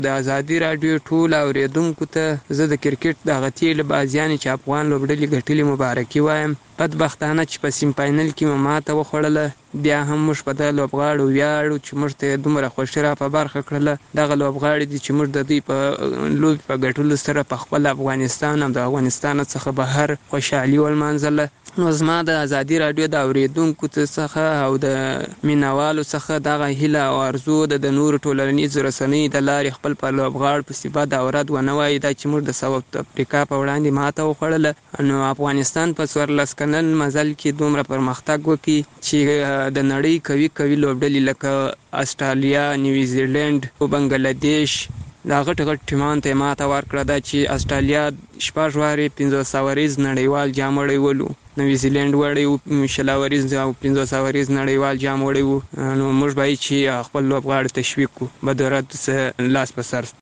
د ازادي رادیو ټول اوریدونکو ته زه د کرکټ د غتیل بازیان چې افغان لوبډلې ګټلې مبارکي وایم. بدبختانه چې په سیم فاینل کې مو ماته وخوړله، بیا هم موږ په دغه لوبغاړو ویاړو چې موږ ته دومره خوښي را په برخه کړله. دغه لوبغاړي دي چې موږ د دوی په لوبې په ګټلو سره په خپل افغانستان او د افغانستان څخه بهر خوشحالي ولمانځله. نو زما د ازادي رادیو د اوریدونکو څخه او د مینوالو څخه دغه هیله او ارزو د نورو ټولنیزو رسنیو د لارې خپل په لوبغاړو پسې بد او رد ونه وایي دا چې موږ د ساوث افریقا په وړاندې ماته وخوړله. نو افغانستان په 14 کلن مزل کې دومره پرمختګ وکړي چې د نړۍ قوي لوبډلې لکه استرالیا، نیوزیلند او بنگلادیش دا غټ ټیمان ته ماته ورکړه. دا چې استرالیا 6 وارې 15 وریز نړیوال جام وړی ولو، نیوزیلند وړی و 20 وریز او 15 وریز نړیوال جام وړی و. نو موږ باید چې خپل لوبغاړي تشویق کړو بدرد سره لاس په سر.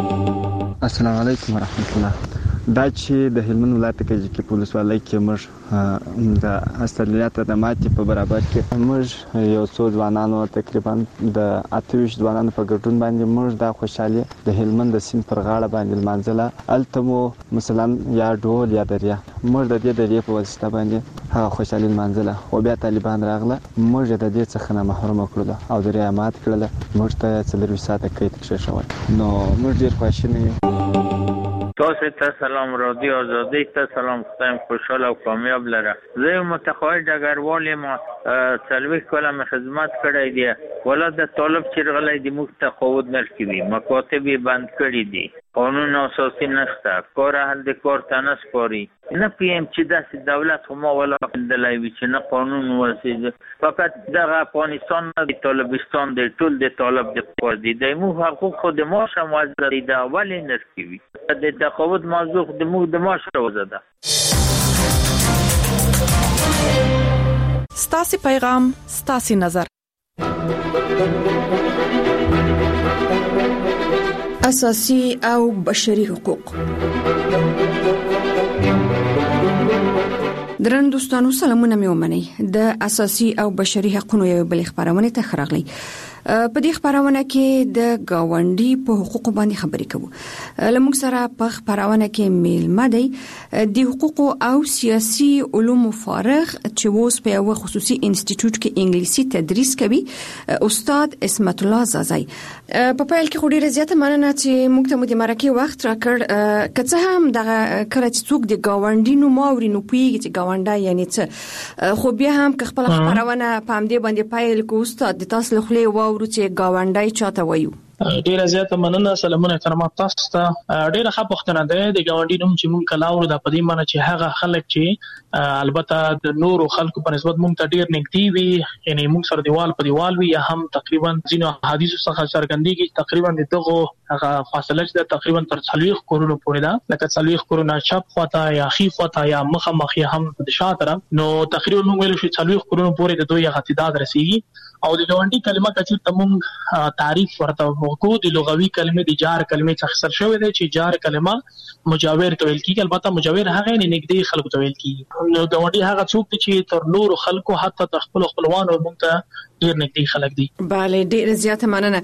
السلام علیکم ورحمت الله. دا چې د هلمند ولایت کې په ولسوالۍ کې موږ د استرالیا ته د ماتې په برابر کې موږ یو څو ځوانانو تقریبا د 28 ځوانانو په ګډون باندې موږ د خوشحالي د هلمند د سیند پر غاړه باندې لمانځله. هلته مو مثلا یا ډول یا دریا موږ د دې په واسطه باندې هغه خوشحالي لمانځله. خو بیا طالبان راغله، موږ د دې څخه نه محروم کړل او دریا مات کړل. موږ ته 4 ساعته قید کړی شو. نو موږ ډیر خوشاله یو. تاسو ته سلام، رادیو آزادی ته سلام. خدایم خوشحال او کامیاب لره. زه متقاعد ډګروال یم، 40 کاله خدمت کړی دی. ولا د طالب چرغلې د موږ تقاعد نرکوي، مکاتب بند کړی دي، قانون اساسي نشته، کار اهل د کار تنس پاري نه پیم چې داسې دولت هم ولا دلای وی چې نه قانون ورسېږي. فقط دغه افغانستان د طالبستان د ټول د طالب د پر دي د مو حقوق خود ما شموازري دا ولی نرکوي. د تقاعد موضوع د مو د ما شوزده. ستاسي پیغام، ستاسي نظر. اساسي او بشري حقوق. درن دوستانو سلامونه مې ومنئ. د اساسي او بشري حقوقو یو بل خبرونه ته خراغلی. په دې خبرونه کې د گاونډي په حقوقو باندې خبرې کوو. لمونږ سره په خبرونه کې میلمه دی د حقوقو او سیاسي علومو فارغ چې اوس په یو خصوصي انسټیټیوټ کې انګلیسي تدریس کوي، استاد اسمت الله زازای. په پیل کې خوري زیاته مننه چې موږ ته د مرکه وخت راکړ. که څه هم دغه کله چې څوک د گاونډي نو ماوري نو پیږي چې گاونډي یعنی څه، خو بیا هم که خپل خبرونه په همدې باندې پیل کو استاد د تاسو له خلې ورته گاونډي چاته وایو. ډیره زیاته مننه. سلامونه احترامات تاسو ته. ډیره ښه پوښتنه ده. د گاونډي نوم چې مونږ کلاوړو د پدې معنی چې هغه خلک چې البته د نورو خلکو په نسبت مونږ ته ډیر نږدې وي، یعنی مونږ سره دیوال په دیوال وي، یا هم تقریبا ځینو حدیثو څخه څرګندېږي تقریبا دغه هغه فاصله چې تقریبا تر 40 کورونو پورې ده، لکه 40 کورونه چپ خواته یا خي خواته یا مخ یا هم د شا طرف. نو تقریبا مونږ ویل شو 40 کورونو پورې د دوی غتیداد رسیږي. او د گاونډي کلمه چې تمون تعریف ورته وکړو، د لغوي کلمې د جار کلمې څخه اختصار شوی دی چې جار کلمه مجاور ته ویل کیږي. البته مجاور هغه نه نږدې خلکو ته ویل کیږي. نو گاونډي هغه څوک چې تر نورو خلکو حتی تر خپلوانو مونږ ته ډیر نږدې خلک دي. بله ډیر زیاته مننه.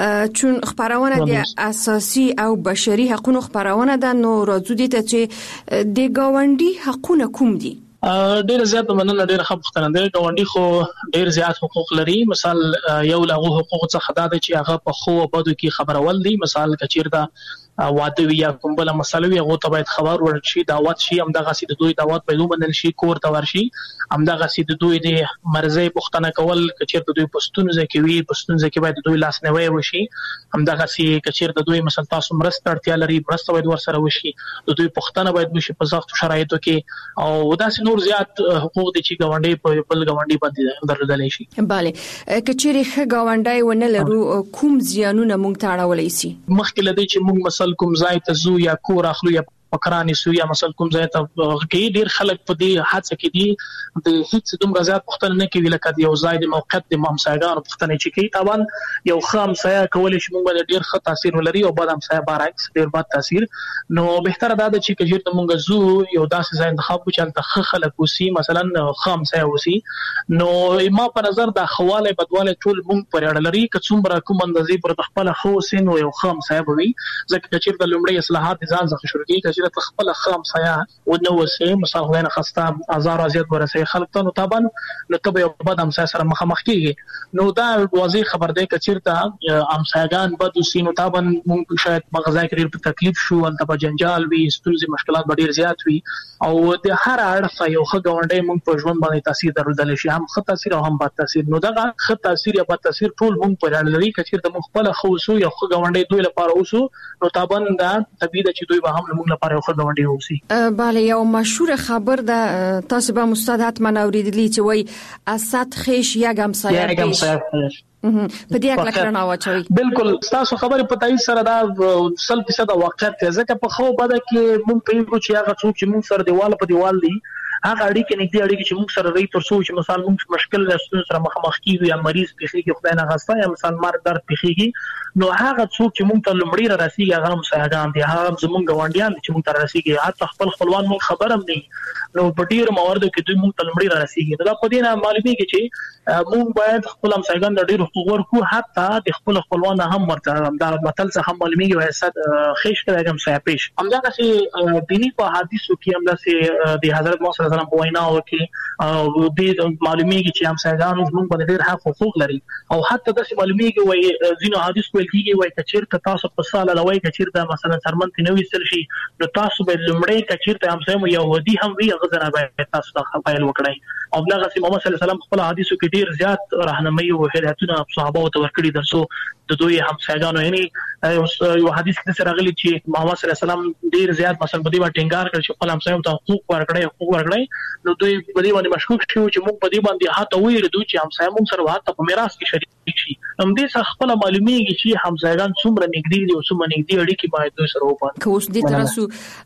چون خبرونه د اساسي او بشري حقوقو خبرونه ده، نو راځو دي ته چې د گاونډي حقوقونه کوم دي. ډیر زیات مننه. ډیر ښه پوښتنه ده. گاونډي خو ډیر زیات حقوق لري. مثال یو له حقوقو څخه دا ده چې هغه په خو او بدو کې خبرول دي. مثال کچیرته واده وی یا کوم بل مسله وي، هغه ته باید خبر ورشي، دعوت شي، همدغه سي د دوی دعوت پیدا منل شي، کور ته ورشي، همدغه سي د دوی د مرزي پوښتنه کول، کچیرته دوی پښتون ځکه وي پښتون ځکه باید دوی لاس نه وي وشي، همدغه سي کچیرته دوی مثلا تاسو مرسته اړتیا لري، مرسته باید ورسره وشي، د دوی پښتنه باید وشي په سختو شرایطو کې. او داسې نور زیات حقوق دي چې گاونډي په بل گاونډي باندې درلودلی شي. bale کچېری ښه گاونډي ونه لرو کوم زیانونه مونږ ته اړولای شي؟ مخکې لدی چې مونږ مثلا کوم ځای ته زو یا کور اخلو یا پکرانی سو یا مثلا کوم ځای ته کې ډیر خلک په دې حادثه کې دي د هیڅ دومره زیات پوښتنه نه کوي لکه یو ځای د موقعیت د همسایګانو پوښتنه چې کوي طبعا یو ښه همسایه کولی شي موږ باندې ډیر ښه تاثیر ولري او بد همسایه برعکس ډیر بد تاثیر. نو بهتره دا ده چې کجیر ته موږ زو یو داسې ځای انتخاب وکړو چې ښه خلک وسی مثلا ښه همسایه وسی. نو ما په نظر دا خواله بدواله ټول موږ پر اړه لري که څومره کوم اندازې پر خپل خو سین او یو ښه همسایه وي ځکه چې د لومړی اصلاحات ځان څخه شروع کیږي چې خپل ښه همسایه و نو وسی مثلا غوښنه خسته هزار ازیات ورسې خلک ته نو طبعا نو ته یو بد همسایه سره مخامخ کیږي. نو دا واضح خبر ده چې چیرته همسایگان بد وسینو طبعا موږ شاید مغزای کې په تکلیف شو ان ته جنجال وي ستونزې مشکلات ډیر زیات وي او د هر اړخ یو ښه ګاونډي موږ په ژوند باندې تاثیر درلودل شي هم ښه تاثیر او هم بد تاثیر. نو دا ښه تاثیر یا بد تاثیر ټول موږ په اړه لري چې د موږ خپل خوسو یو ښه ګاونډي دوی لپاره اوسو نو طبعا دا طبيعي ده چې دوی به هم موږ لپاره یو ښه ګاونډي اوسي. bale یو مشهور خبر ده تاسو به مستعد حتما اوریدلی چې وای اسد خیش یک همسایه په دې اړه کړنه واچوي. بالکل تاسو خبره پتاي سره دا 100% واقعیت ده ځکه په خو بده کې مونږ پیغو چې هغه څوک چې مونږ سره دیواله په دیوال دي هغه اړیکې نږدې اړیکې چې موږ سره ری تر څو چې مثلا موږ مشکل راستون سره مخامخ کیږو یا مریض پیخيږي خدای نه غوښته یا مثلا مرګ درد پیخيږي نو هغه څوک چې موږ ته لمړی را رسیږي هغه مساعدان دي هغه زموږ غونډیان چې موږ ته رسیږي حتی خپل خپلوان موږ خبرم نه نو په ډیر مواردو کې دوی موږ ته لمړی را رسیږي. نو دا په دې نه معلومیږي چې موږ باید خپل همسایګان د ډیر حقوق ورکو حتی د خپل خپلوان هم ورته دا متل څخه معلومیږي وایي صد خیش کړه هم سایه پیش همدغه چې دینی په حدیثو کې هم داسې د حضرت محمد صلی الله علیه وسلم په وینا او د معلومیږي چې همسایګان موږ باندې ډیر حقوق لري او حتی داسې معلومیږي وایي ځینو حدیث ویل کیږي وایي چې چیرته تاسو په سال لوي چې چیرته مثلا سرمن کې نوې سل شي نو تاسو به لمړی چې چیرته همسایه یهودي هم وي غزنه به تاسو ته فایل وکړي او دغه چې محمد صلی الله علیه وسلم خپل حدیثو کې ډیر زیات راهنمایي او هدایتونه صحابه او ورکړي درسو د دوی همسایګانو یعنی یو حدیث کې راغلی چې محمد صلی الله علیه وسلم ډیر زیات مثلا په دې باندې ټینګار کړ چې خپل همسایو ته حقوق ورکړي نو دوی په دې باندې مشکوک شو چې موږ په دې باندې هاته ویل دوی چې همسایه موږ سره هاته په میراث کې شریک شي هم دې څخه خپل معلومیږي چې همسایګان څومره نږدې دي او څومره نږدې اړیکې باید دوی سره وپاره. که اوس دې ترسو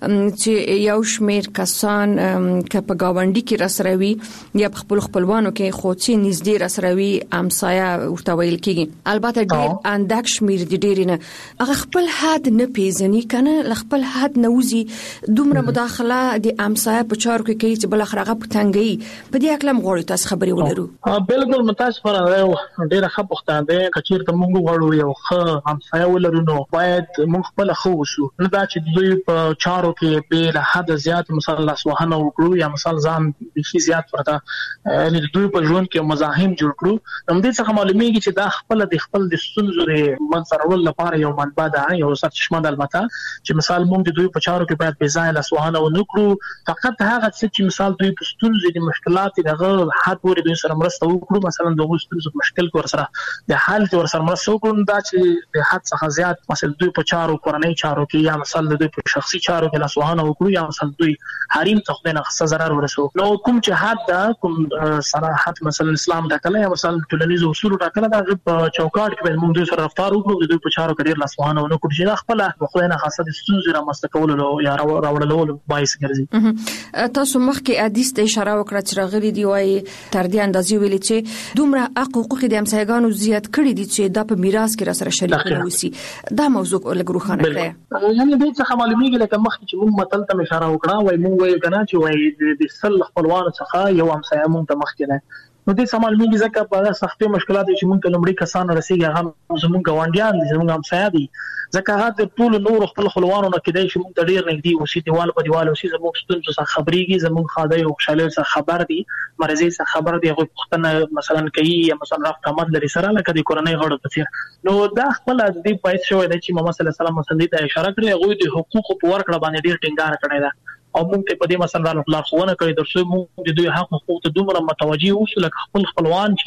چې یو شمیر کسان که په گاونډي کې راسروي یا په خپل خپلوانو کې خو چې نږدې راسروي همسایه ورته ویل کېږي البته ډیر اندک شمیر دي ډیر نه هغه خپل حد نه پیژني کنه خپل حد نه وزي دومره مداخله د همسایه په چارو کې کوي چې بل اخر هغه پټنګي په دې اکلم غوړي تاسو خبري ولرو. بالکل متاسفانه ډیره ښه پوښتنه ده کچیر ته موږ غواړو یو ښه همسایه ولرو نو باید موږ خپل خو وسو نه دا چې دوی په چارو کې به حد زیات مثلا لاسوهنه وکړو یا مثلا ځان بشي زیات ورته یعنی دوی په ژوند کې مزاحم جوړ کړو هم دې څخه معلومیږي چې دا خپل د ستونزو منځرول لپاره یو منبع ده یو سرچشمه ده البته چې مثال موږ د دوی په چارو کې باید بې ځای لاسوهنه ونکړو فقط هغه چې مثال دوی په ستونزې د مشکلات دغه حد پورې دوی سره مرسته وکړو مثلا دغه ستونزې مشکل ور سره د حل ور سره مرسته وکړو دا چې د حد څخه زیات مثلا دوی په چارو کورنۍ چارو کې یا مثلا دوی په شخصي چارو کې لاسوهنه وکړو یا مثلا دوی حریم څخه نه خصه zarar ورسو نو کوم چې حد دا کوم صراحت مثلا اسلام ټاکله یا مثلا ټولنیز اصول ټاکله دا په چوکاټ کې موږ دوی سره رفتار وکړو دوی په چارو کې لاسوهنه ونکړو چې دا خپل خو نه خاصه د ستونزې را مستقولو یا راوړلو باعث ګرځي. تاسو مخکې حدیث ته اشاره وکړه چې راغلي دی وايي تر دې اندازې ویلي چې دومره حقوق د همسایګانو زیات کړي دي چې دا په میراث کې را سره شریک وسی دا موضوع لګروخانه کړه یعنی دې څخه معلومیږي لکه مخکې چې موږ متل ته اشاره وکړه وای موږ وایو کنه چې وای د سل خپلوانو څخه یو همسایه موږ ته مخکې نه نو دې سمال میږي ځکه په سختي مشکلات چې موږ ته لمړي کسان رسیږي هغه زموږ غونډیان دي زموږ همسایه دي ځکه هغه د ټول نور خپل خپلوانو نه کېدای شي موږ ته ډیر نږدې اوسې دیوال په دیوال اوسې زموږ ستونزو څخه خبريږي زموږ خدای او خوشاله څخه خبر دي مرزي څخه خبر دي هغه پښتنه مثلا کوي یا مثلا رافت احمد لري سره لکه د کورنۍ غړو په څیر نو دا خپل د دې پایښت شوی دی چې محمد صلی الله علیه وسلم مسندې ته اشاره کړې هغه د حقوق په ورکړه باندې ډیر ټینګار کړی دی او موږ ته په دې مثلا لارښوونه کوي درسو موږ د دوی حق حقوق ته دومره متوجي اوسو لکه خپل خپلوان چې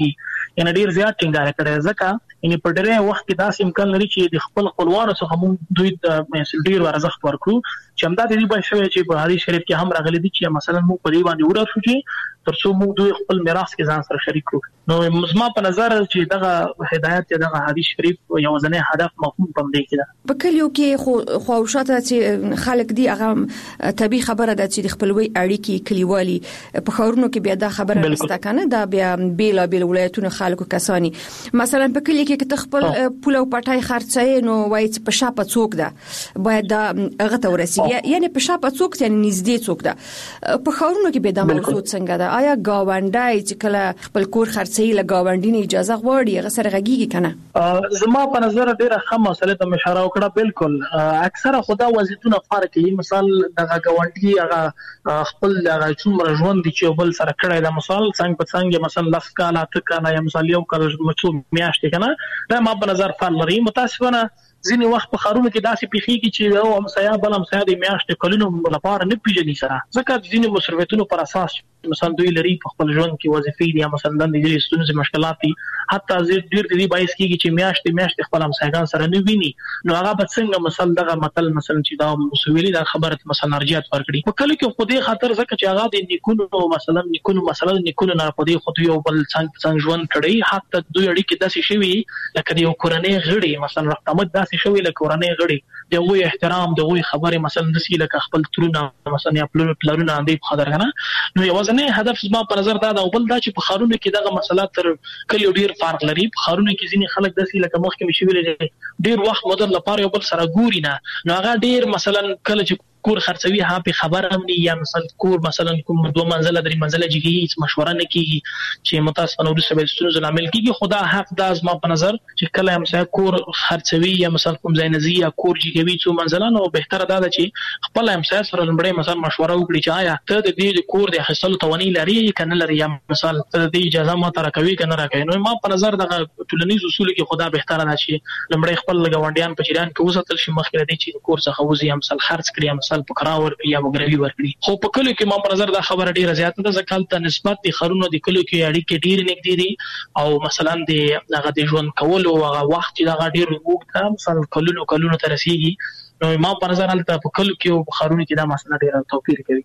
ان ډیر زیات ټینګار کړی ځکه ان په ډېر وخت کې داسې امکان لري چې د خپل خپلوانو څخه موږ دوی د ډیر ارزښت ورکړو چې همدا د دې بشوي چې په حدیث شریف کې هم راغلي دي چې مثلا موږ په دې باندې ورسو چې ترڅو موږ دوی خپل میراث کې ځان سره شریک کړو. نو زما په نظر چې دغه هدایت دغه حدیث شریف یو ځنې هدف مفهوم پم دی کېده. په کلیو کې خو شاته چې خلک دی هغه طبي خبره ده چې د خپلوي اړیکې کلیوالي په خورونو کې بیا دا خبره نشته کنه دا بیا بیل ولایتونو خلکو کسانی مثلا په کلی کې ته خپل پوله او پټای خرڅای نو وایي چې په شاپه څوک ده باید دا هغه ته ورسیږي یعنی په شاپه څوک یعنی نږدې څوک ده په خورونو کې بیا دا موضوع څنګه ده آیا گاونډای چې کله خپل کور خرڅي له گاونډي نه اجازه غواړي هغه سره غږیږي کنه زما په نظر ډیره ښه مسله ته اشاره وکړه بالکل اکثره خدا وظیفونه فرق کوي مثال دغه گاونډي هغه خپل هغه څومره ژوند دي چې بل سره کړی دا مثال څنګه په څنګه مثلا لاس کاله تکاله یا مثال یو کال مچو میاشتې کنه دا ما په نظر فرق لري متاسفانه ځینې وخت په خارونو کې داسې پیخي چې یو همسایه بل همسایه د میاشتې کلونو لپاره نه پیژني سره ځکه ځینې مصرفیتونو پر اساس مثلا دوی لري په خپل ژوند کې وظیفې دي مثلا د دې ستونزې مشکلات دي حتی ډیر دې باعث کیږي چې میاشتې خپل همسایه‌ګان سره نه ویني نو هغه به څنګه مثلا دغه متل مثلا چې دا مسویلی دا خبره مثلا ارجحیت ورکړي په کله کې خو دې خاطر ځکه چې هغه د نیکونو مثلا نیکونو نه په دې خو یو بل څنګه ژوند کړي حتی دوی اړیکې داسې شوي لکه یو کورنۍ غړي مثلا رقمت داسې شوي لکه کورنۍ غړي دغه احترام دغه خبره مثلا دسی لکه خپل ترونه مثلا یا پلرونه اندې په خاطر کنه نو یوازې هدف زما په نظر دا او بل دا چې په خارونو کې دغه مسله تر کلیو ډیر فرق لري په خارونو کې ځینې خلک داسې لکه مخکې مشي ویل ډیر وخت مدد لپاره یو بل سره ګوري نه نو هغه ډیر مثلا کله چې کور خرڅوي ها په خبره هم یا مثلا کور مثلا کوم 2 منزله 3 منزله جګي مشوره نه کیږي چې متاسفانه ورسره به ستونزې عامل کیږي خدا حق دا زما په نظر چې کله هم سره کور خرڅوي یا مثلا کوم ځای نزي یا کور جګوي 2 منزله نو بهتره دا چې خپل هم سره لمړی مثلا مشوره وکړي چې آیا ته د دې کور د حاصل تواني لري کنه لري یا مثلا ته د اجازه ما تر کوي کنه راکوي نو ما په نظر د ټولنیز اصول کې خدا بهتره ده چې لمړی خپل غونډیان په جریان کې وساتل شي مخکې د چې کور څخه وزي هم مثلا خرڅ کړی مثلا په قراور یا مګروي ورکړي خو په کلو کې ما په نظر دا خبره ډیره زیاته ده ځکه ته نسبت د خرونو د کلو کې اړیکې ډیر نږدې دي او مثلا د هغه د ژوند کول او هغه وخت چې دا ډیر وګړه مثلا کلونو تر رسیدي نو ما په نظر حالت په کلو کې او خرونو کې دا مسله ډیره توپیر کوي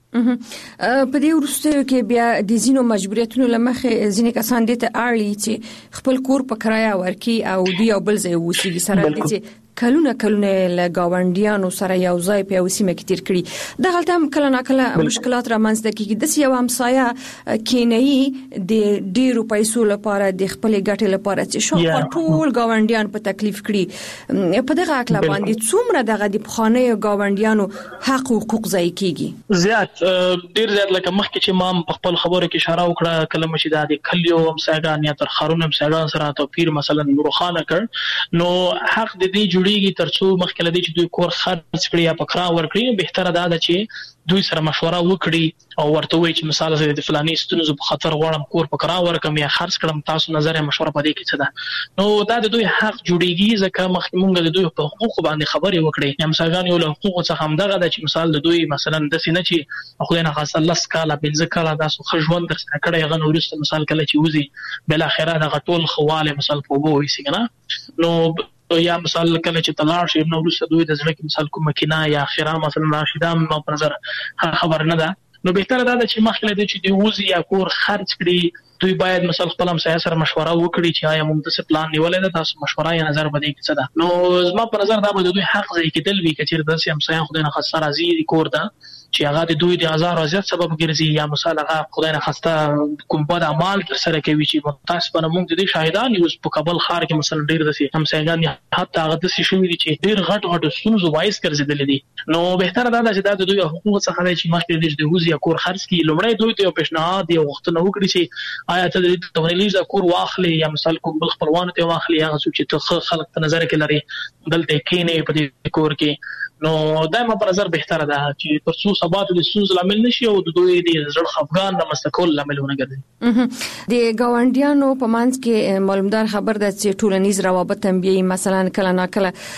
په دې ورستیو کې بیا د زینو مجبوریتونو لمخه ځینې کسان دي ته اړلی چې خپل کور په کرایه ورکي او دوی او بل ځای وسیږي سره دي چې کلونه له گاونډیانو سره یو ځای په وسیمه کې تیر کړي د غلطه کله ناکله مشکلات رامنځته کیږي د یو همسایه کینی د ډیرو پیسو لپاره د خپل ګټې لپاره چې شو ټول گاونډیان په تکلیف کړي په دغه اکلا باندې څومره دغه د بخانه گاونډیانو حق او حقوق ځای کیږي زیات ډیر زیات لکه مخکې چې ما په خپل خبره کې اشاره وکړه کله مشي د کلیو همسایه‌ګان یا تر خارونو همسایه‌ګان سره توپیر مثلا روخانه کړ نو حق د دې جوړیږي ترڅو مخکې لدی چې دوی کور خرڅ کړي یا پکرا ورکړي بهتره ده چې دوی سره مشوره وکړي او ورته وایي چې مثال زه د فلاني ستونزو په خاطر غواړم کور پکرا ورکم یا خرڅ کړم تاسو نظر مشوره پدې کې څه ده نو دا د دوی حق جوړیږي ځکه مخکې مونږ د دوی په حقوق باندې خبرې وکړي هم څنګه یو له حقوق څخه هم دغه د چې مثال د دوی مثلا د سینې چې خو نه خاصه الله سکاله بنځ کاله تاسو خژوند در سره کړی غن ورسته مثال کله چې وزي بل اخره دغه ټول خواله مثال په وو وي څنګه نو یا مثال کله چې تلاش نو ورسره دوی د ځل کې مثال کوم کینا یا اخره مثلا راشدام ما په نظر خبر نه ده نو بهتره ده چې مخکې د چې دی وزي یا کور خرڅ کړي دوی باید مثلا خپل همسایه سره مشوره وکړي چې آیا موږ د پلان نیولې ده تاسو مشوره یا نظر بده کې څه ده نو زما په نظر دا به دوی حق ځای کېدل وی چې د همسایه خدای نه خاصه راځي کور ده چې هغه د دوی د هزار ازیات سبب ګرځي یا مثلا هغه خدای نه خاصه کوم بد اعمال تر سره کوي چې متاسفانه موږ د دې شاهدان یو په کابل ښار کې مثلا ډیر دسي همسایه‌ګان حتی هغه د شوی دي چې ډیر غټ ستونزو وایس ګرځیدل دي نو بهتره ده چې د دوی حقوق څخه چې مخکې د هوزي کور خرڅ کی لومړی دوی ته پیشنهاد یو وختونه وکړي چې آیا ته د تونلیز کور واخلي یا مثلا کوم بل خپلوان ته واخلي هغه چې ته خلک په نظر کې لري دلته کې نه په دې کور کې نو دایمه په نظر بهتره ده چې ترڅو سبا د ستونزې لامل نشي او د دوی د زړه خفګان د مستقل لامل ونه ګرځي. د ګاونډیانو په منځ کې معلومدار خبر ده چې ټولنیز روابط هم بي مثلا کله نا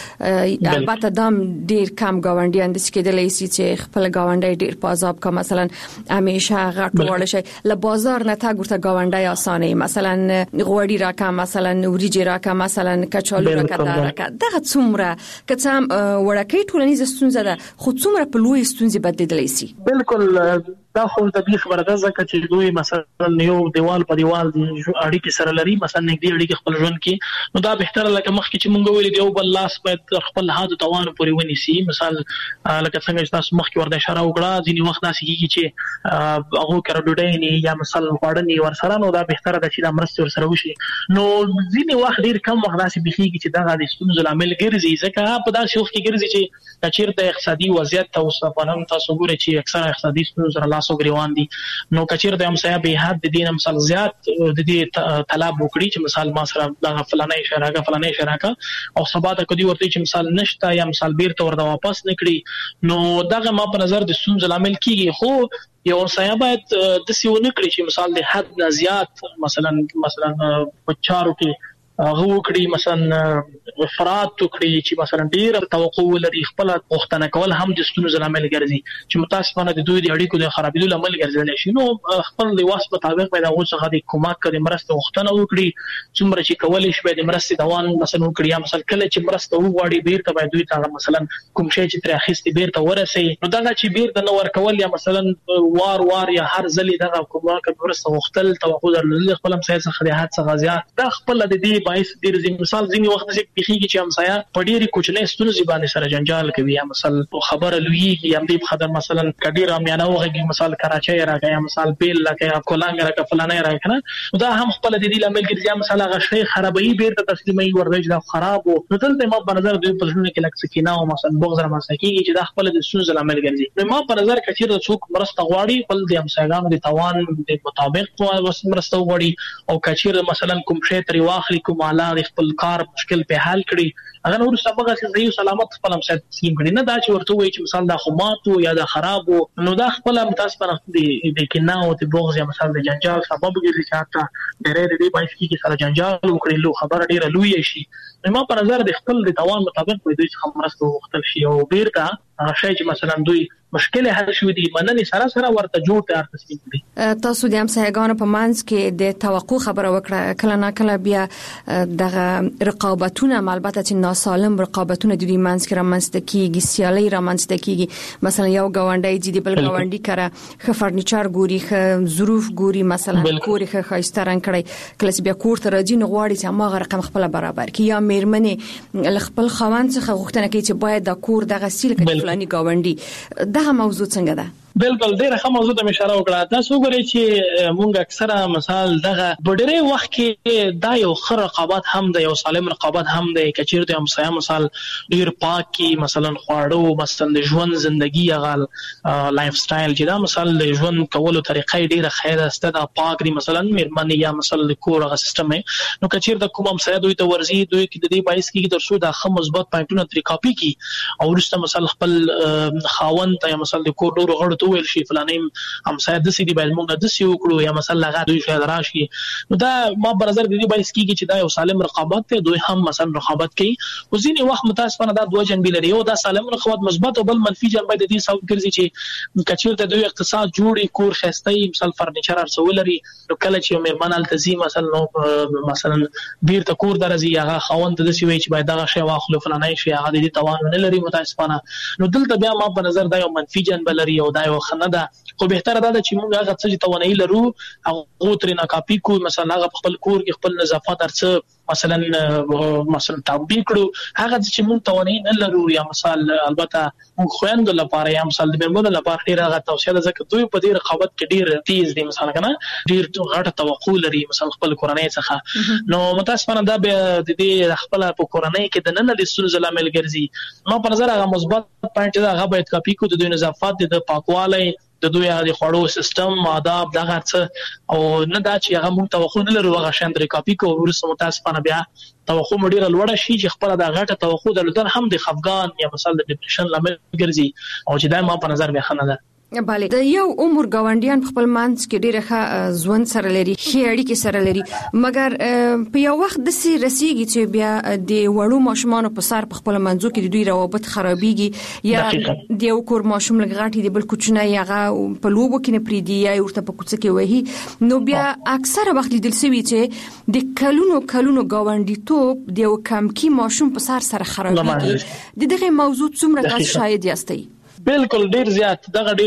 کله البته دام ډیر کم ګاونډیان د سکیدلې سي چې خپل ګاونډي ډیر په عذاب کا مثلا همیشه غټ وړ شي له بازار نه تا ګورته ګاونډي اسانه مثلا غوړی راکا مثلا وریجې راکا مثلا کچالو راکا دغه څومره کڅم وړکې ټولنیز ستونزه ده خو څومره په لوی ستونزې بدلیدلی سي. بالکل دا خو د دې خبره ده چې دوی مثلا یو دیوال په دیوال اړیکې سره لري مثلا نږدې اړیکې خپل ژوند کې نو دا بهتره لکه مخکې چې مونږ ویل دی او بل لاس باید خپل هادو توان پورې ونیسي. مثال لکه څنګه چې تاسو مخکې ورته اشاره وکړه ځینې وخت داسې کیږي چې هغه کړه ډوډۍ نه یا مثلا خوړنی ورسره نو دا بهتره ده چې دا مرسته ورسره وشي. نو ځینې وخت ډیر کم وخت داسې بخیږي چې دا د ستونزو لامل ګرځي ځکه په داسې وخت کې ګرځي چې چیرته اقتصادي وضعیت تاسو په تاسو ګورئ چې اکثر اقتصادي ستونزې لاسو ګریوان دي نو کچیر د همسایه به حد دین مثال زیات د دې طلب وکړي چې مثال ما سره د فلانه شراکه او سبا ته کدي ورته چې مثال نشته یا مثال بیرته ورته واپس نکړي نو دغه ما په نظر د ستونزې لامل کیږي. خو یو همسایه باید د سیونه کړی چې مثال د حد نه زیات مثلا په چارو کې هغه وکړي مثلا افراط وکړي چې مثلا ډیر توقع ولري خپل غوښتنه کول هم د ستونزو لامل ګرځي چې متاسفانه د دوی د اړیکو د خرابېدو لامل ګرځي شي. نو خپل د واس مطابق باید هغه څخه د کومک کړي مرسته غوښتنه وکړي څومره چې کولای شي د مرستې دوام مثلا وکړي یا مثلا کله چې مرسته وغواړي بیرته باید دوی ته مثلا کوم شی چې تر اخیستي بیرته ورسي نو دا چې بیرته نو ورکول یا مثلا وار یا هر ځلې دغه کومک مرسته غوښتل توقع درلودل خپل هم څه څخه د حد څخه زیات دا خپل د دې باعث ډیر مثال ځینې وخت چې بخیږي چې همسایه په ډېری کوچنۍ ستونزې باندې سره جنجال کوي یا مثلا خبره لویږي یا دې خبر مثلا کډیر امیانه وغږي مثال کراچۍ راکا یا مثال بیل لکه یا کولانګ راکا فلانه راکنه دا هم خپل د دې لامل ګرځي مثلا هغه شی خرابوي بیرته تسلیمي ورځي دا خراب نو دلته ما په نظر دوی په ژوند کې لکه سکینه او مثلا بغض رامنځته کیږي چې دا خپل د ستونزې لامل ګرځي. نو ما په نظر کې چې څوک مرسته غواړي خپل د همسایګانو د توان د مطابق مرسته غواړي او کچیر مثلا کوم شی تر واخلي کوم اعلی خپل کار مشکل په حل کړي هغه نور سبقه چې زیو سلامت خپل هم سیم کړي نه دا چې ورته وایي چې مثال دا خماتو یا دا خرابو نو دا خپل هم تاسو پر د کینه او د بغض یا مثال د جنجال سبب ګرځي چې حتی ډېرې دې باعث کیږي سره جنجال وکړي لو خبره ډیره لوی شي. نو ما په نظر د خپل د توان مطابق دوی څخه مرسته وغوښتل شي او بیرته هغه شی چې مثلا دوی مشکل حل شو دي مننه سره ورته جوړ تیار تسلیم کړي. تاسو د همسایګانو په منځ کې د توقع خبره وکړه کله نه کله بیا دغه رقابتونه البته چې ناسالم رقابتونه د دوی منځ کې رامنځته کیږي سیالي رامنځته کیږي مثلا یو ګاونډي چې د بل ګاونډي کړه خ فرنیچر ګوري خ ظروف ګوري مثلا کور خ خاصه رنگ کړي کله چې بیا کور ته راځي نو غواړي چې ما رقم خپل برابر کی یا میرمنې خپل خوند څخه غوښتنه کوي چې باید د کور دغه سیل کې فلاني ګاونډي دا موضوع څنګه ده؟ بالکل ډیره ښه موضوع ته اشاره وکړه. تاسو وګورئ چې مونږ اکثره مثال دغه ډېرې وخت کې دا یو ښه رقابت هم د یو سالم رقابت هم د کچیر د همسایه مثال ډیر پاکي مثلا خواړو مثلا د ژوند ژوندۍ هغه لایف سټایل چې دا مثال د ژوند کولو طریقې ډیره خیره است دا پاک دي مثلا مېرمنې یا مثلا د کور هغه سیستم نو کچیر د کوم همسایه دوی ته ورزي دوی کې د دې باعث کېږي ترڅو دا ښه مثبت پوینټونه ترې کاپي کی او ورسته مثلا خپل خاوند ته یا مثلا د کور ډور غړو ویل شي فلانیم همسایه د سې دی باید موږ د سې وکړو یا مثلا هغه دوی شاید راشي نو دا ما پر نظر د دې باعث کیږي چې دا یو سالم رقابت ته دوی هم مثلا رقابت کوي او ځینې وخت متاسفانه دا دوه جنبې لري یو دا سالم رقابت مثبت او بل منفي جنبه د دې سبب ګرځي چې کچیر ته دوی اقتصاد جوړي کور خستای مثلا فرنیچر ارسول لري نو کله چې مېرمن التزام مثلا بیرته کور درځي هغه خاوند د سې وی چې باید دا شی واخلو فلانه شي هغه د دې توان نه لري متاسفانه نو دلته بیا ما په نظر دا یو منفي جنبه لري او دا خنه ده خو بهتره ده چې موږ هغه څه چې توانایي لرو هغه ترې نه کاپي کو مثلا هغه خپل کور کې خپل نظافت ارڅ مثلا تطبیق کړو هغه چې موږ توانایي نه لرو یا مثلا البته موږ خويندو لپاره یا مثلا د مېرمنو لپاره ډیر هغه توصیه ده ځکه دوی په دې رقابت کې ډیر تیز دي مثلا کنه ډیر غټه توقع لري مثلا خپل کورنۍ څخه نو متاسفانه دا د دې خپل په کورنۍ کې د نن د ستونزې لامل ګرځي ما په نظر هغه مثبت پوینټ دا هغه باید کاپي کو د نظافت د پاکوالي د دوی د خوړو سیستم آداب دغه څه او نه دا چې هغه موږ توقع نه لرو هغه شان درې کاپي کوو ورسره متاسفانه بیا توقع ډیره لوړه شي چې خپل د غټه توقع درلودل هم د خفګان یا مثلا د ډیپریشن لامل ګرځي او چې دایمه په نظر به خنه ده. بله د یو عمر گاونډیان په خپل منځ کې ډیره ښه ژوند سره لري ښه اړیکې سره لري مګر په یو وخت د سي رسیږي چې بیا د وړو ماشومان په سر په خپل منځو کې د دوی روابط خرابيږي یا د یو کور ماشوم لګاټي د بل کوچنی هغه په لوبو کې نه پریدي یا ورته په کوڅه کې وهي نو بیا اکثره وخت لیدل شوی چې د کلونو گاونډي توپ د یو کم کی ماشوم په سر خرابيږي دغه موضوع څومره تاسو شاهد یاستئ؟ بالکل ډیر زیات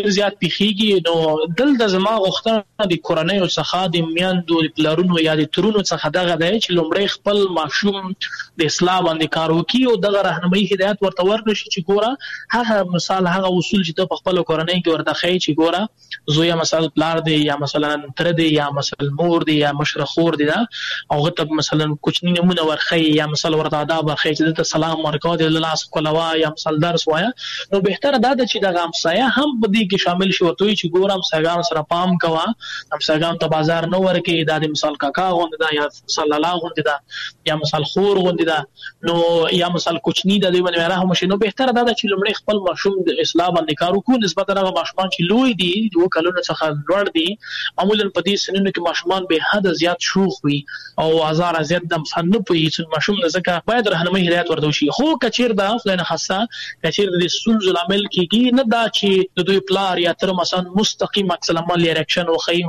پیخیږي نو دلته زما غوښتنه د کورنۍ او څخه د میاندو د پلارونو یا د ترونو څخه دغه دی چې لومړی خپل ماشوم د اصلاح باندې کار وکړي او دغه راهنمایي هدایت ورته ورکړي چې ګوره هغه مثال هغه اصول چې ته په خپل کورنۍ کې ورته ښیي چې ګوره زوی مثلا پلار دی یا مثلا تر دی یا مثلا مور دی یا مشره خور دی دا او غته مثلا کوچنی نمونه ورخی یا مثلا ورته آداب ورخی چې ته سلام ورکوه د لاس کولوا یا مثلا درس وایا نو بهتره ده چې د غمسایه هم په دې کې شامل شي ورته چې ګورم ساګان سره پام کوا هم ساګان ته بازار نه ورکې د مثال کاکا غوند دا یا صلی الله غوند دا یا مثال خور غوند دا نو یا مثال کوچنی د دې باندې رحم شي نو بهتره ده چې لمړی خپل ماشوم د اسلام باندې کار وکړو نسبت هغه ماشومان چې لوی دي دوه کلونو څخه لوړ دي معمولا په دې سنونو کې ماشومان به حد زیات شوخ وي او هزار زیات د مصنف په ماشوم ځکه باید راهنمایي هدایت ورته شي خو کچیر دا خلنه خاصه کچیر د سنز العمل کې نه دا چې د دوی پلار یا تر مثلا مستقیم عکس العمل ریاکشن او خیم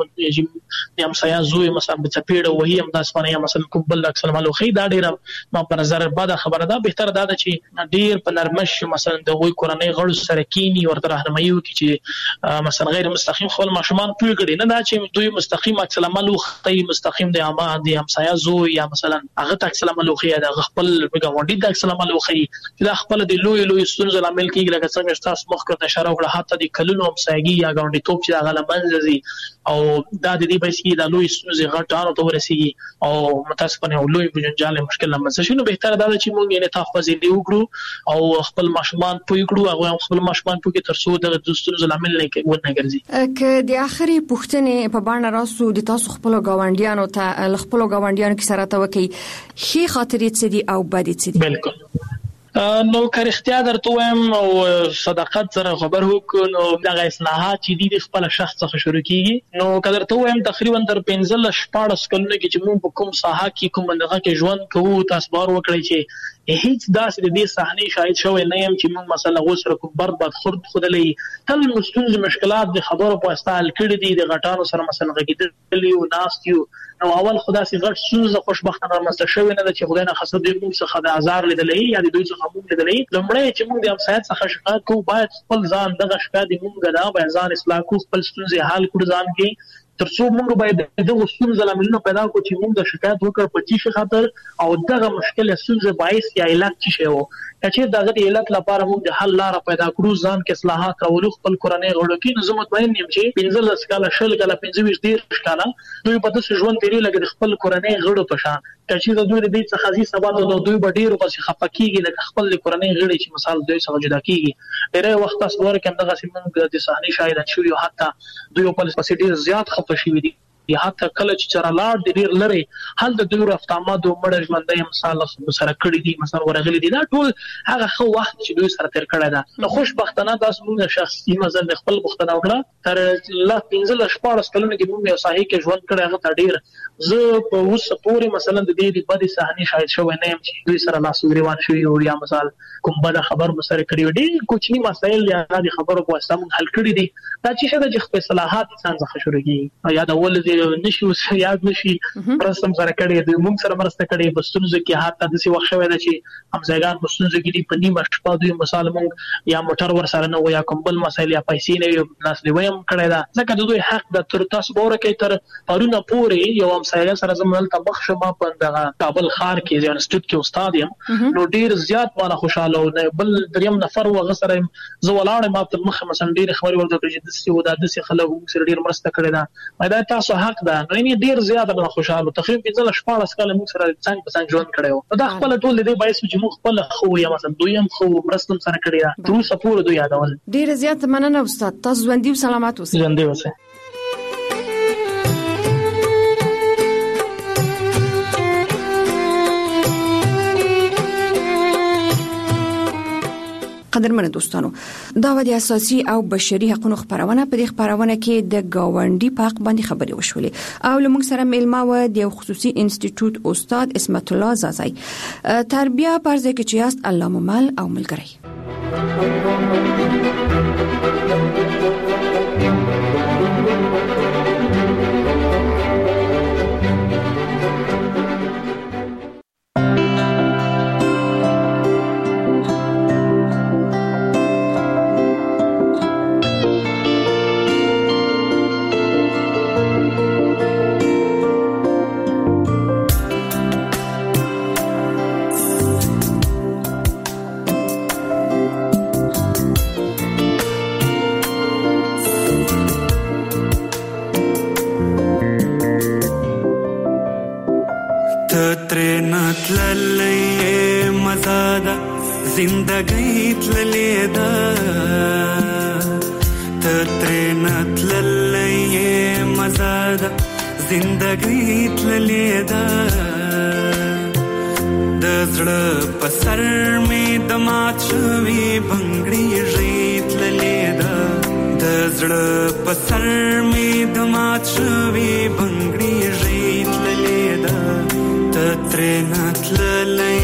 یم سیا زوی مثلا په پیډه وهي هم د اسپانیا یا مثلا کوم بل عکس العمل خو دا ډیر ما په نظر بعد خبره ده بهتر ده چې ډیر په نرمش مثلا د وی کورنۍ غړو سره کینی ورته راهنمایي وکړي چې مثلا غیر مستقیم خپل ماشومان پوي کړي نه دا چې دوی مستقیم عکس العمل خو مستقیم د اما د هم سیا زوی یا مثلا هغه عکس العمل خو یا د خپل غونډي د عکس العمل خو چې د خپل د لوی ستونزې العمل کې لکه څنګه تاسو مخکې اشاره وکړه حتی د کلونو همسایګي یا غونډي توپ چې هغه لمنځي او دا د دې بسې د لوی ستونزې غټانو ته ورسیږي او متاسفانه لوی بجنجال مشکل لمنځي شنو بهتره ده چې موږ یې انعطاف پذیری وکړو او خپل ماشومان پوي کړو او خپل ماشومان پوي تر څو د ستونزې لامل نه ګرځي که د اخري پوښتنې په باندې راسو د تاسو خپل غونډیانو ته خپل غونډیانو کې سره ته وکي شي خاطرې څه دي او بدې څه دي بالکل نو که اختیار درته وایم او صداقت سره خبر وکړو نو دغه اصلاحات چې د خپل شخص څخه شروع کیږي نو که درته وایم تقریبا تر 15 14 کلونو کې چې موږ په کوم ساحه کې کوم دغه کې ژوند کوو تاسو بار وکړئ چې هیڅ داسې د دې صحنې شاهد شوی نه يم چې موږ مثلا غوسره کوم بد خودلې تل مستونز مشکلات د خبرو په استعمال کړي دي د غټانو سره مثلا غږیدلی او ناستیو نو اول خدا سي غټ سوزه خوشبختانه مسته شوی نه چې خدای نه خاصه دې موږ څخه د آزار لیدلې یا د دوی څخه موږ لیدلې لمړی چې موږ د امسایت څخه شکایت کوو باید خپل ځان دغه شکایت موږ دا باید ځان اصلاح کوو خپل ستونزې حل کړو ځان کې ترڅو موږ باید دغه ستونزې لاملونه پیدا کړو چې موږ د شکایت وکړ په چی خاطر او دغه مشکل ستونزې باعث یا علت څه شی وو چې دغه علت لپاره موږ د حل لار پیدا کړو ځان کې اصلاحات راولو خپل کورنۍ غړو کې نو زه مطمئن یم چې 15 کاله شل کاله 25 کاله دوی په داسې ژوند تیری لګي خپل کورنۍ غړو په شان چې د دوی د دې څخه ځي سبا د دوی ډیرو پسې خپکیږي لکه خپل کورنۍ غړي چې مثال دوی څخه جدا کیږي ډیره وخت تاسو ورکه دغه سیمه د صحنې شاهد شوی او حتی دوی په پسې ډیر زیات خپه شوی دي یا حتی کله چې چرلاړ د ډیر لري حل د دوی رفتامات او مړ ژوندۍ مثال سره کړی دي مثلا ورغلي دي دا ټول هغه خو وخت چې دوی سره تیر کړی دا نو خوشبختانه تاسو موږ شخصي مزل خپل بوختنه وکړه تر لا 15 14 کلونه کې موږ یو صحیح کې ژوند کړی هغه ډیر زه په اوسه پورې مثلا د دې بدې صحنې شاهد شوی نه یم چې دوی سره لاس ګریوان شوی او یا مثال کوم بل خبر مسره کړی ډیر کوچنی مسایل یا د خبرو په واسطه موږ حل کړی دي دا چې شته چې خپل اصلاحات انسان څخه شروع کیږي یا د ولې نشي یاد نشي پرستم سره کړی دی موږ سره مرسته کړی بستونځ کې حتی د سی وخت شوی دی چې همزګان بستونځ کې دی په نیمه شپه دوی مثال موږ یا موټر ور سره نه ویا کوم بل مسایل یا پیسې نه یو ناس دی ویم کړی دا ځکه د دوی حق د تر تاسو بوره کې تر پرونه پورې یو همسایه سره زموږ ته مخ شمه په دغه کابل ښار کې ځان انسټیټیوټ کې استاد یم نو ډیر زیات مانه خوشاله او بل دریم نفر وغسره زه ولاړم ما تر مخه مثلا ډیر خبري ورته کړې چې د سی ودا د سی خلک سره ډیر مرسته کړې ده دا تاسو حق ده. نو یې ډیر زیاته خوشاله تقریبا 14 کال موږ سره څنګه په څنګه ژوند کړو. دا خپل ټول دې باعث چې موږ خپل خو یا مثلا دویم خو مرستم سره کړی تر اوسه پورې دوی یادول. ډیر زیاته مننه استاد. تاسو ژوندۍ او سلامات اوسئ. ژوندۍ اوسئ. قدرمن دوستانو، دا و د اساسي او بشري حقوقو خبرونه. په دې خبرونه کې د گاونډي په حق باندې خبرې وشولې او لمونږ سره میلمه و د خصوصي انسټیټیوټ استاد اسمت الله زازای. تربیه پرځه کې چې است الله ممل او ملګری. زندگی تللی دا تترینت للی مزادا زندگی تللی دا دزړه پسر می دمات شوی بنگړی ژیت للی دا دزړه پسر می دمات شوی بنگړی ژیت للی دا تترینت للی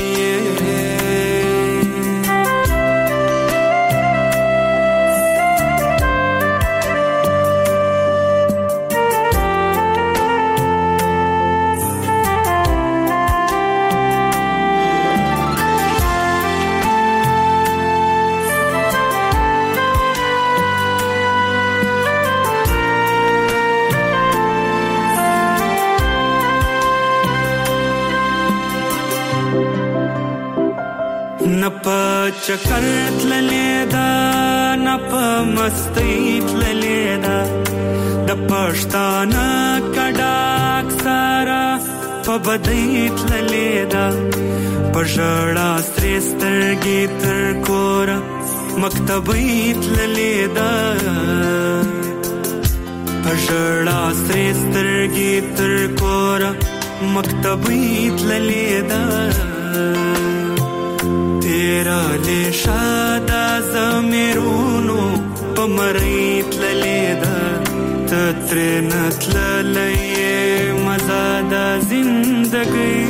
چکر تللی دا نپ مستی تللی دا د پښتانه کډاک سارا په بدی تللی دا پژړا سترګې تر کور مکتبې تللی دا پژړا سترګې تر کور مکتبې تللی دا تیرا لیشادا زمیرونو پمریت للیدا تترینت للی مزادا زندگی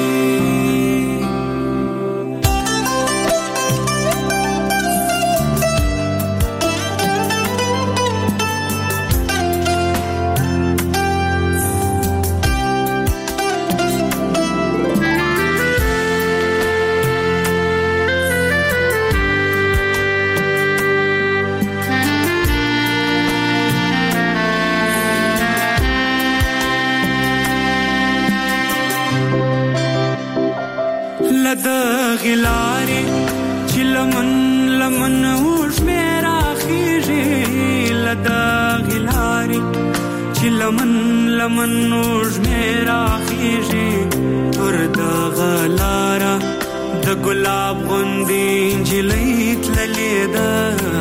غلاري چې لمن اوش میرا خیږي لدا غلاري چې لمن اوش میرا خیږي پر دا غلارا د ګلاب غوندې جلیت للیدا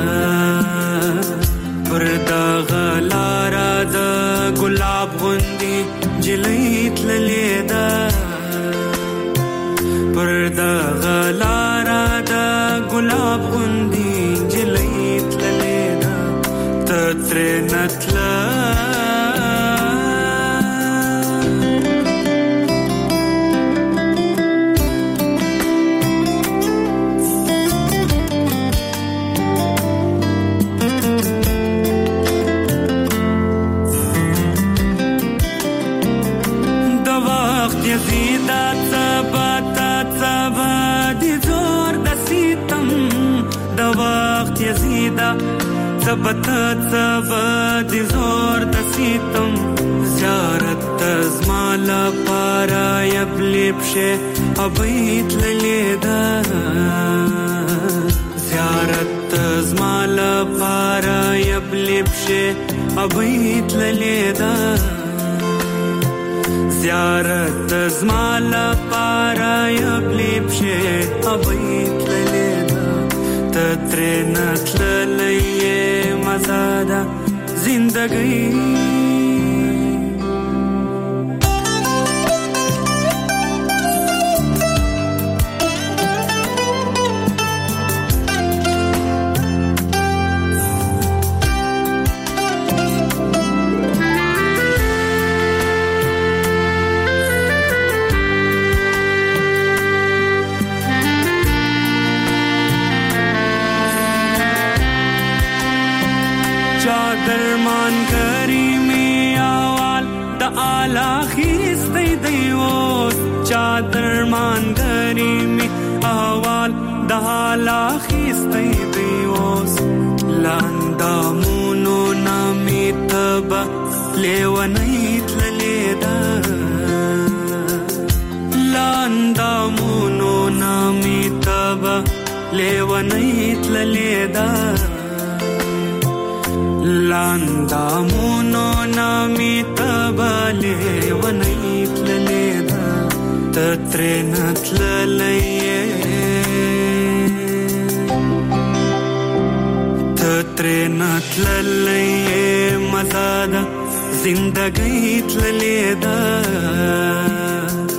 پر دا غلارا د ګلاب غوندې جلیت للیدا پر دا غلارا دا گلاب غندی جلیت للیدا تترینت دا وقت یزیدا یزیدا زبد زور د سیتم زیارت زمالا پارا یبلبشه ابیت للیدا زیارت زمالا پارا یبلبشه ابیت للیدا زیارت زمالا پارا یبلیب شه ابیت لیدا تترنت للیه مزادا زندگی درمان کریمی آوال دا آلا خیستی دیوز چا درمان کریمی آوال دا آلا خیستی دیوز لاندامونو نامی تبا لیونیت للیدا لاندامونو نامی تبا لیونیت للیدا لاندامونو نامی تبالی ونیت للیدا تترینت للیه تترینت للیه مزادا زندگیت للیدا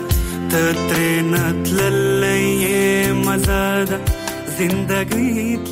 تترینت للیه مزادا زندگیت